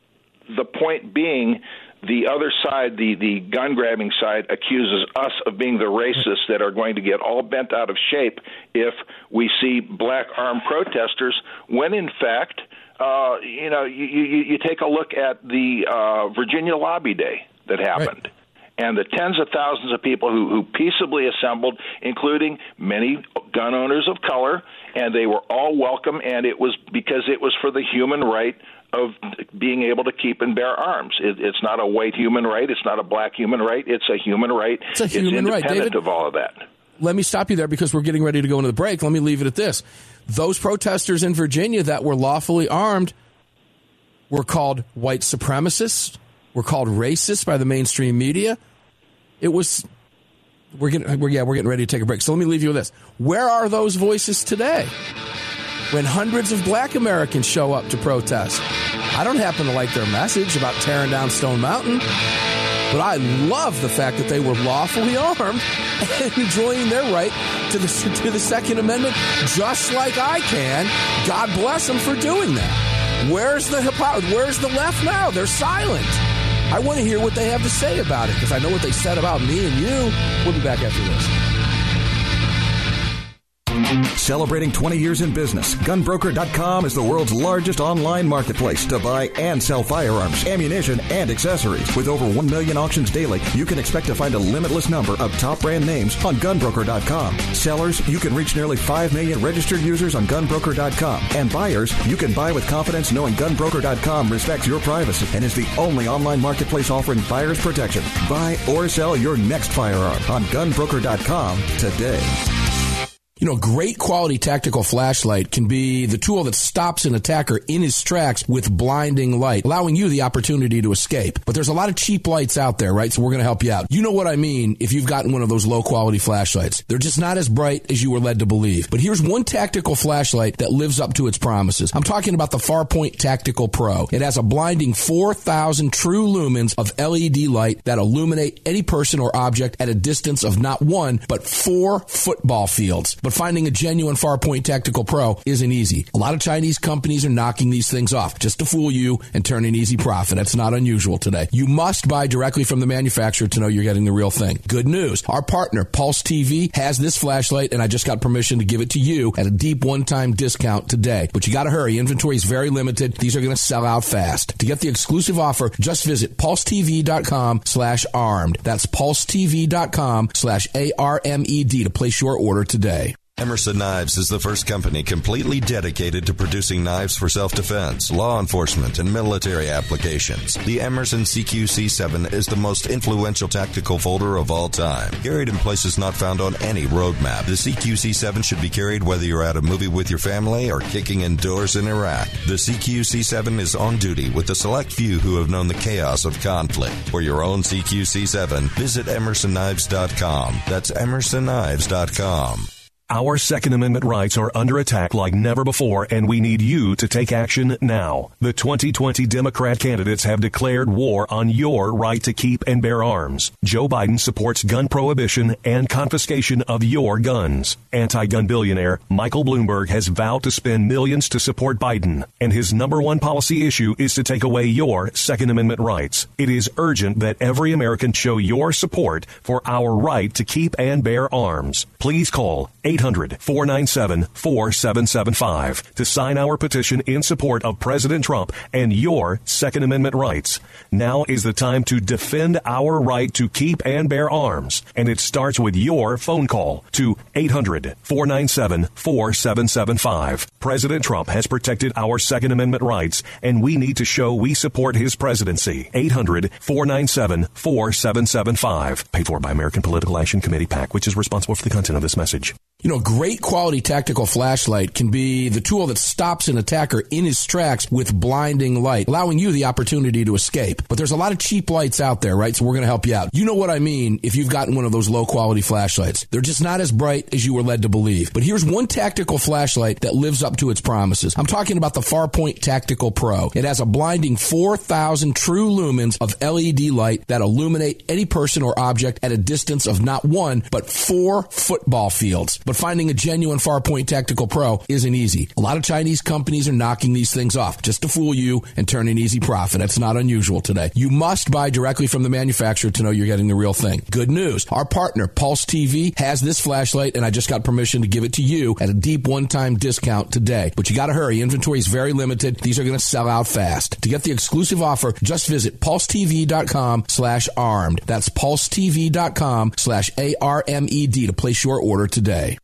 the point being, the other side, the, the gun-grabbing side, accuses us of being the racists that are going to get all bent out of shape if we see black armed protesters, when in fact, uh, you know, you, you, you take a look at the uh, Virginia Lobby Day that happened. Right. And the tens of thousands of people who, who peaceably assembled, including many gun owners of color, and they were all welcome, and it was because it was for the human right of being able to keep and bear arms. It, it's not a white human right. It's not a black human right. It's a human right.
It's a human
it's
right,
independent
David.
of all of that.
Let me stop you there because we're getting ready to go into the break. Let me leave it at this. Those protesters in Virginia that were lawfully armed were called white supremacists, were called racist by the mainstream media. It was, we're getting, we're, yeah, we're getting ready to take a break. So let me leave you with this. Where are those voices today? When hundreds of black Americans show up to protest. I don't happen to like their message about tearing down Stone Mountain, but I love the fact that they were lawfully armed and enjoying their right to the, to the Second Amendment just like I can. God bless them for doing that. Where's the hypocrisy? Where's the left now? They're silent. I want to hear what they have to say about it because I know what they said about me and you. We'll be back after this.
Celebrating twenty years in business, gun broker dot com is the world's largest online marketplace to buy and sell firearms, ammunition, and accessories. With over one million auctions daily, you can expect to find a limitless number of top brand names on gun broker dot com. Sellers, you can reach nearly five million registered users on gun broker dot com. And buyers, you can buy with confidence knowing gun broker dot com respects your privacy and is the only online marketplace offering buyer's protection. Buy or sell your next firearm on gun broker dot com today.
You know, great quality tactical flashlight can be the tool that stops an attacker in his tracks with blinding light, allowing you the opportunity to escape. But there's a lot of cheap lights out there, right? So we're going to help you out. You know what I mean if you've gotten one of those low-quality flashlights. They're just not as bright as you were led to believe. But here's one tactical flashlight that lives up to its promises. I'm talking about the Farpoint Tactical Pro. It has a blinding four thousand true lumens of L E D light that illuminate any person or object at a distance of not one, but four football fields. But finding a genuine Farpoint Tactical Pro isn't easy. A lot of Chinese companies are knocking these things off just to fool you and turn an easy profit. That's not unusual today. You must buy directly from the manufacturer to know you're getting the real thing. Good news. Our partner, Pulse T V, has this flashlight, and I just got permission to give it to you at a deep one-time discount today. But you got to hurry. Inventory is very limited. These are going to sell out fast. To get the exclusive offer, just visit pulse t v dot com slash armed. That's pulse t v dot com slash A R M E D to place your order today.
Emerson Knives is the first company completely dedicated to producing knives for self-defense, law enforcement, and military applications. The Emerson C Q C seven is the most influential tactical folder of all time. Carried in places not found on any roadmap, the C Q C seven should be carried whether you're at a movie with your family or kicking indoors in Iraq. The C Q C seven is on duty with a select few who have known the chaos of conflict. For your own C Q C seven, visit emerson knives dot com. That's emerson knives dot com.
Our Second Amendment rights are under attack like never before, and we need you to take action now. The twenty twenty Democrat candidates have declared war on your right to keep and bear arms. Joe Biden supports gun prohibition and confiscation of your guns. Anti-gun billionaire Michael Bloomberg has vowed to spend millions to support Biden, and his number one policy issue is to take away your Second Amendment rights. It is urgent that every American show your support for our right to keep and bear arms. Please call eight hundred, four nine seven, four seven seven five to sign our petition in support of President Trump and your Second Amendment rights. Now is the time to defend our right to keep and bear arms, and it starts with your phone call to eight hundred, four nine seven, four seven seven five. President Trump has protected our Second Amendment rights, and we need to show we support his presidency. eight hundred, four nine seven, four seven seven five. Paid for by American Political Action Committee PAC, which is responsible for the content of this message.
You know, great quality tactical flashlight can be the tool that stops an attacker in his tracks with blinding light, allowing you the opportunity to escape. But there's a lot of cheap lights out there, right? So we're going to help you out. You know what I mean if you've gotten one of those low-quality flashlights. They're just not as bright as you were led to believe. But here's one tactical flashlight that lives up to its promises. I'm talking about the Farpoint Tactical Pro. It has a blinding four thousand true lumens of L E D light that illuminate any person or object at a distance of not one, but four football fields. But finding a genuine Farpoint Tactical Pro isn't easy. A lot of Chinese companies are knocking these things off just to fool you and turn an easy profit. That's not unusual today. You must buy directly from the manufacturer to know you're getting the real thing. Good news. Our partner, Pulse T V, has this flashlight, and I just got permission to give it to you at a deep one-time discount today. But you got to hurry. Inventory is very limited. These are going to sell out fast. To get the exclusive offer, just visit pulsetv.com slash armed. That's pulsetv.com slash A R M E D to place your order today.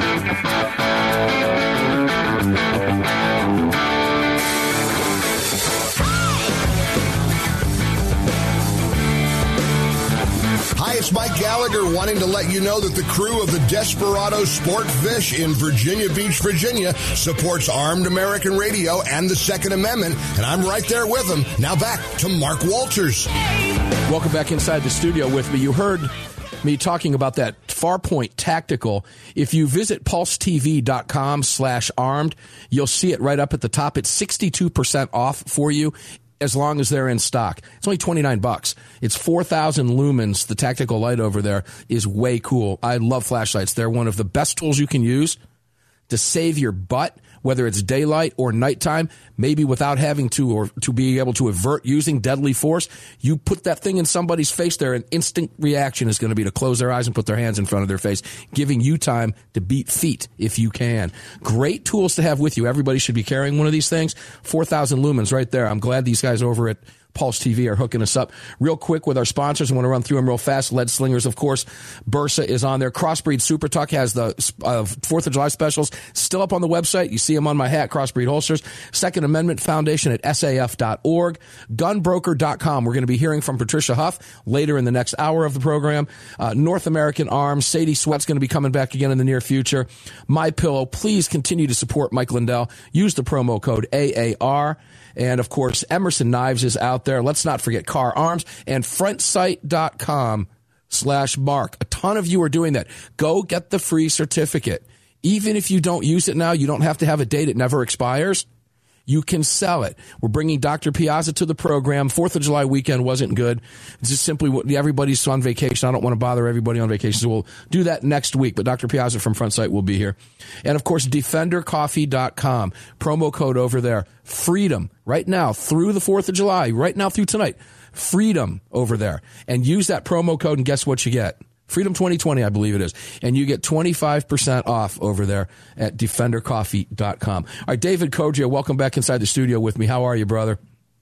Hi, it's Mike Gallagher wanting to let you know that the crew of the Desperado Sport Fish in Virginia Beach, Virginia supports Armed American Radio and the Second Amendment, and I'm right there with them. Now back to Mark Walters.
Welcome back inside the studio with me. You heard me talking about that Farpoint Tactical. If you visit pulsetv.com slash armed, you'll see it right up at the top. It's sixty-two percent off for you as long as they're in stock. It's only twenty-nine bucks. It's four thousand lumens. The tactical light over there is way cool. I love flashlights. They're one of the best tools you can use to save your butt, whether it's daylight or nighttime, maybe without having to or to be able to avert using deadly force. You put that thing in somebody's face, their instant reaction is going to be to close their eyes and put their hands in front of their face, giving you time to beat feet if you can. Great tools to have with you. Everybody should be carrying one of these things. four thousand lumens right there. I'm glad these guys over at Pulse T V are hooking us up. Real quick with our sponsors, I want to run through them real fast. Lead Slingers, of course. Bursa is on there. Crossbreed Super Tuck has the uh, fourth of July specials still up on the website. You see them on my hat, Crossbreed Holsters. Second Amendment Foundation at S A F dot org. gun broker dot com. We're going to be hearing from Patricia Huff later in the next hour of the program. Uh, North American Arms. Sadie Sweat's going to be coming back again in the near future. My Pillow. Please continue to support Mike Lindell. Use the promo code A A R. And, of course, Emerson Knives is out there. Let's not forget Car Arms and frontsight.com slash Mark. A ton of you are doing that. Go get the free certificate. Even if you don't use it now, you don't have to have a date. It never expires. You can sell it. We're bringing Doctor Piazza to the program. Fourth of July weekend wasn't good. It's just simply everybody's on vacation. I don't want to bother everybody on vacation, so we'll do that next week. But Doctor Piazza from Front Sight will be here. And, of course, defender coffee dot com. Promo code over there. Freedom. Right now, through the fourth of July. Right now through tonight. Freedom over there. And use that promo code, and guess what you get? Freedom twenty twenty, I believe it is. And you get twenty-five percent off over there at defender coffee dot com. All right, David Kojia, welcome back inside the studio with me. How are you, brother?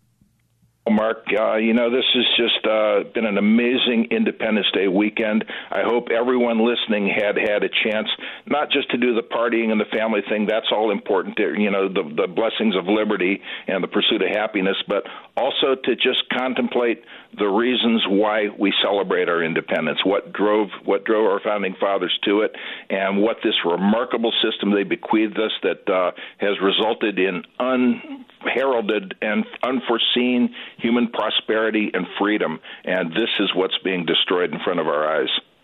Mark, uh, you know, this has just uh, been an amazing Independence Day weekend. I hope everyone listening had had a chance not just to do the partying and the family thing. That's all important, you know, the, the blessings of liberty and the pursuit of happiness, but also to just contemplate the reasons why we celebrate our independence, what drove what drove our founding fathers to it, and what this remarkable system they bequeathed us that uh, has resulted in unheralded and unforeseen human prosperity and freedom. And this is what's being destroyed in front of our eyes.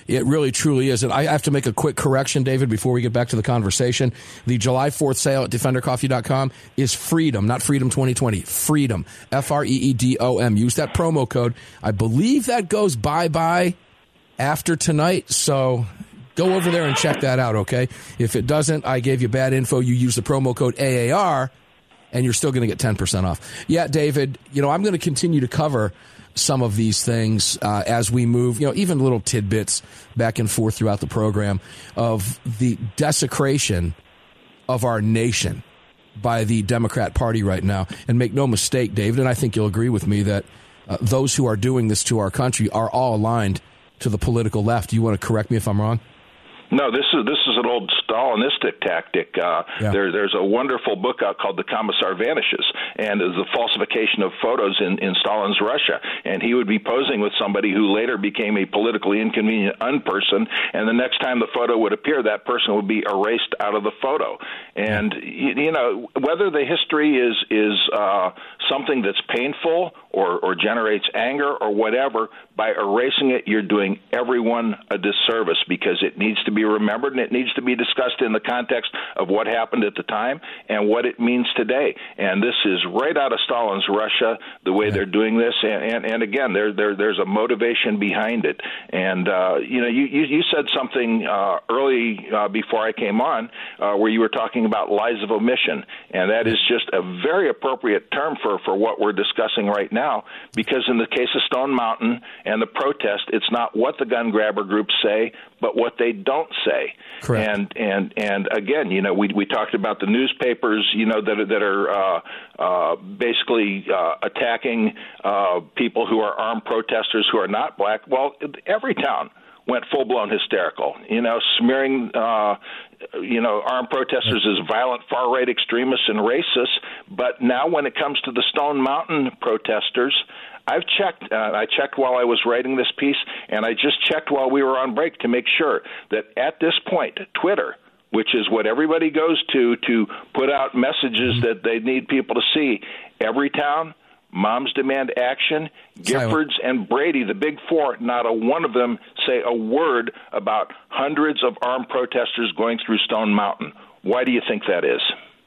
It really, truly is. And I have to make a quick correction, David, before we get back to the conversation. The July fourth sale at defender coffee dot com is Freedom, not Freedom twenty twenty. Freedom, F R E E D O M. Use that promo code. I believe that goes bye-bye after tonight, so go over there and check that out, okay? If it doesn't, I gave you bad info. You use the promo code A A R, and you're still going to get ten percent off. Yeah, David, you know, I'm going to continue to cover some of these things uh, as we move, you know, even little tidbits back and forth throughout the program of the desecration of our nation by the Democrat Party right now. And make no mistake, David, and I think you'll agree with me that uh, those who are doing this to our country are all aligned to the political left. Do you want to correct me if I'm wrong?
No, this is this is an old Stalinistic tactic. Uh,
yeah.
there, there's a wonderful book out called The Commissar Vanishes, and it's the falsification of photos in, in Stalin's Russia. And he would be posing with somebody who later became a politically inconvenient unperson, and the next time the photo would appear, that person would be erased out of the photo. And, you, you know, whether the history is, is uh, something that's painful or, or generates anger or whatever, by erasing it, you're doing everyone a disservice, because it needs to be remembered and it needs to be discussed in the context of what happened at the time and what it means today. And this is right out of Stalin's Russia, the way yeah. they're doing this. And, and, and again, there, there, there's a motivation behind it. And, uh, you know, you, you, you said something uh, early uh, before I came on uh, where you were talking about lies of omission. And that is just a very appropriate term for, for what we're discussing right now, because in the case of Stone Mountain and the protest, it's not what the gun grabber groups say, but what they don't say.
Correct.
And and and again, you know, we we talked about the newspapers, you know, that are, that are uh, uh, basically uh, attacking uh, people who are armed protesters who are not black. Well, every town went full-blown hysterical, you know, smearing, uh, you know, armed protesters as violent far-right extremists and racists. But now when it comes to the Stone Mountain protesters, I've checked. Uh, I checked while I was writing this piece, and I just checked while we were on break to make sure that at this point, Twitter, which is what everybody goes to to put out messages that they need people to see, every town, Moms Demand Action, Giffords, and Brady, the big four, not a one of them say a word about hundreds of armed protesters going through Stone Mountain. Why do you think that is?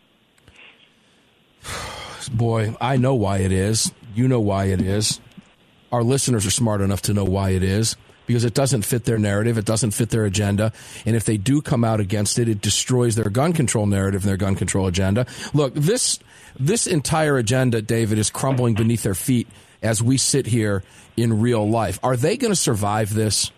Boy, I know why it is. You know why it is. Our listeners are smart enough to know why it is, because it doesn't fit their narrative. It doesn't fit their agenda. And if they do come out against it, it destroys their gun control narrative and their gun control agenda. Look, this this entire agenda, David, is crumbling beneath their feet as we sit here in real life. Are they going to survive this?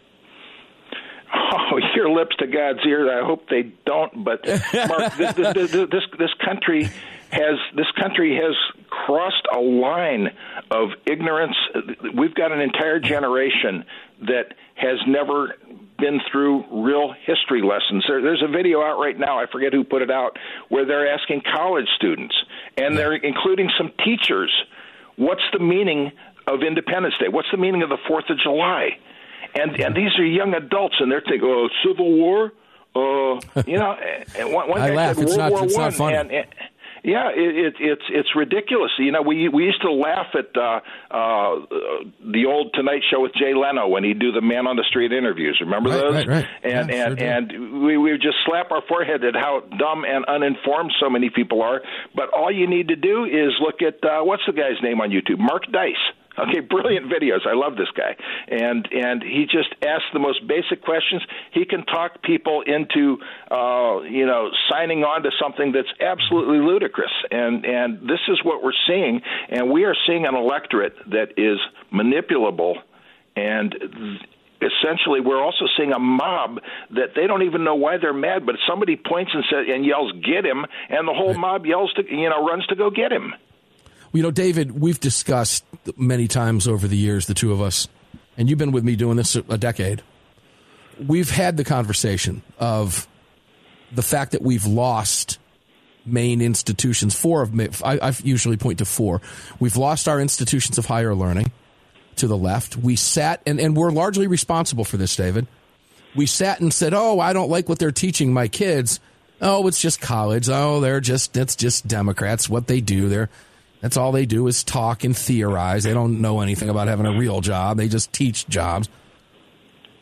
Oh, your lips to God's ears. I hope they don't. But Mark, this, this, this this country has this country has crossed a line of ignorance. We've got an entire generation that has never been through real history lessons. There, there's a video out right now, I forget who put it out, where they're asking college students, and they're including some teachers, what's the meaning of Independence Day? What's the meaning of the fourth of July? And and these are young adults, and they're thinking, oh, Civil War? Uh, you know, and one, one
I
guy
laugh.
said
It's
World
not,
War
it's
One.
not funny.
And, and, yeah, it, it, it's it's ridiculous. You know, we we used to laugh at uh, uh, the old Tonight Show with Jay Leno when he'd do the man on the street interviews. Remember
right,
those?
Right, right.
And
yeah,
and
sure
and we we would just slap our forehead at how dumb and uninformed so many people are. But all you need to do is look at uh, what's the guy's name on YouTube? Mark Dice. Okay, brilliant videos. I love this guy. And and he just asks the most basic questions. He can talk people into, uh, you know, signing on to something that's absolutely ludicrous. And, and this is what we're seeing. And we are seeing an electorate that is manipulable. And th- essentially we're also seeing a mob that they don't even know why they're mad, but somebody points and says and yells, "Get him," and the whole mob yells to, you know, runs to go get him.
You know, David, we've discussed many times over the years, the two of us, and you've been with me doing this a decade. We've had the conversation of the fact that we've lost main institutions. Four of I, I usually point to four. We've lost our institutions of higher learning to the left. We sat, and, and we're largely responsible for this, David. We sat and said, oh, I don't like what they're teaching my kids. Oh, it's just college. Oh, they're just, it's just Democrats, what they do. They're That's all they do is talk and theorize. They don't know anything about having a real job. They just teach jobs.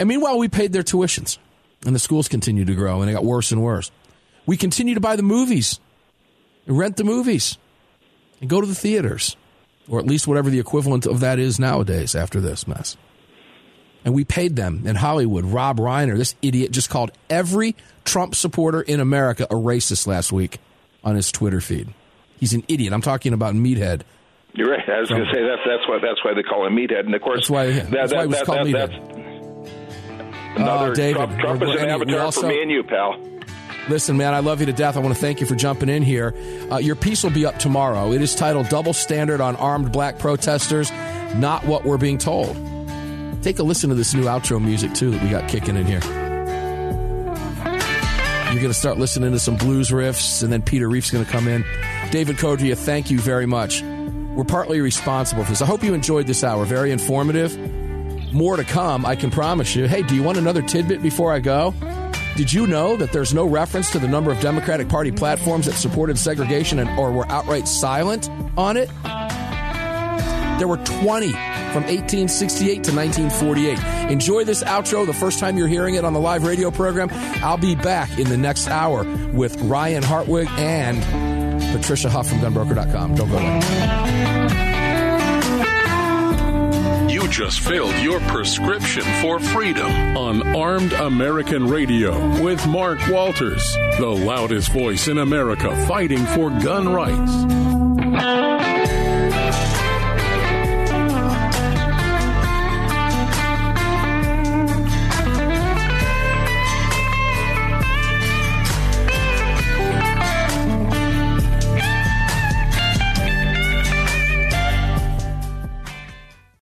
And meanwhile, we paid their tuitions, and the schools continued to grow, and it got worse and worse. We continue to buy the movies, and rent the movies, and go to the theaters, or at least whatever the equivalent of that is nowadays after this mess. And we paid them in Hollywood. Rob Reiner, this idiot, just called every Trump supporter in America a racist last week on his Twitter feed. He's an idiot. I'm talking about Meathead.
You're right. I was going to say that's that's why that's why they call him Meathead. And of course,
that's why,
that,
that's
that,
why he was
that,
called
that,
Meathead.
Another
uh, David,
Trump, Trump is an avatar also, for me and you, pal.
Listen, man, I love you to death. I want to thank you for jumping in here. Uh, your piece will be up tomorrow. It is titled "Double Standard on Armed Black Protesters, Not What We're Being Told." Take a listen to this new outro music, too, that we got kicking in here. You're going to start listening to some blues riffs, and then Peter Reef's going to come in. David Kodria, thank you very much. We're partly responsible for this. I hope you enjoyed this hour. Very informative. More to come, I can promise you. Hey, do you want another tidbit before I go? Did you know that there's no reference to the number of Democratic Party platforms that supported segregation and or were outright silent on it? There were twenty from eighteen sixty-eight to nineteen forty-eight. Enjoy this outro the first time you're hearing it on the live radio program. I'll be back in the next hour with Ryan Hartwig and Patricia Huff from gun broker dot com. Don't go away.
You just filled your prescription for freedom on Armed American Radio with Mark Walters, the loudest voice in America fighting for gun rights.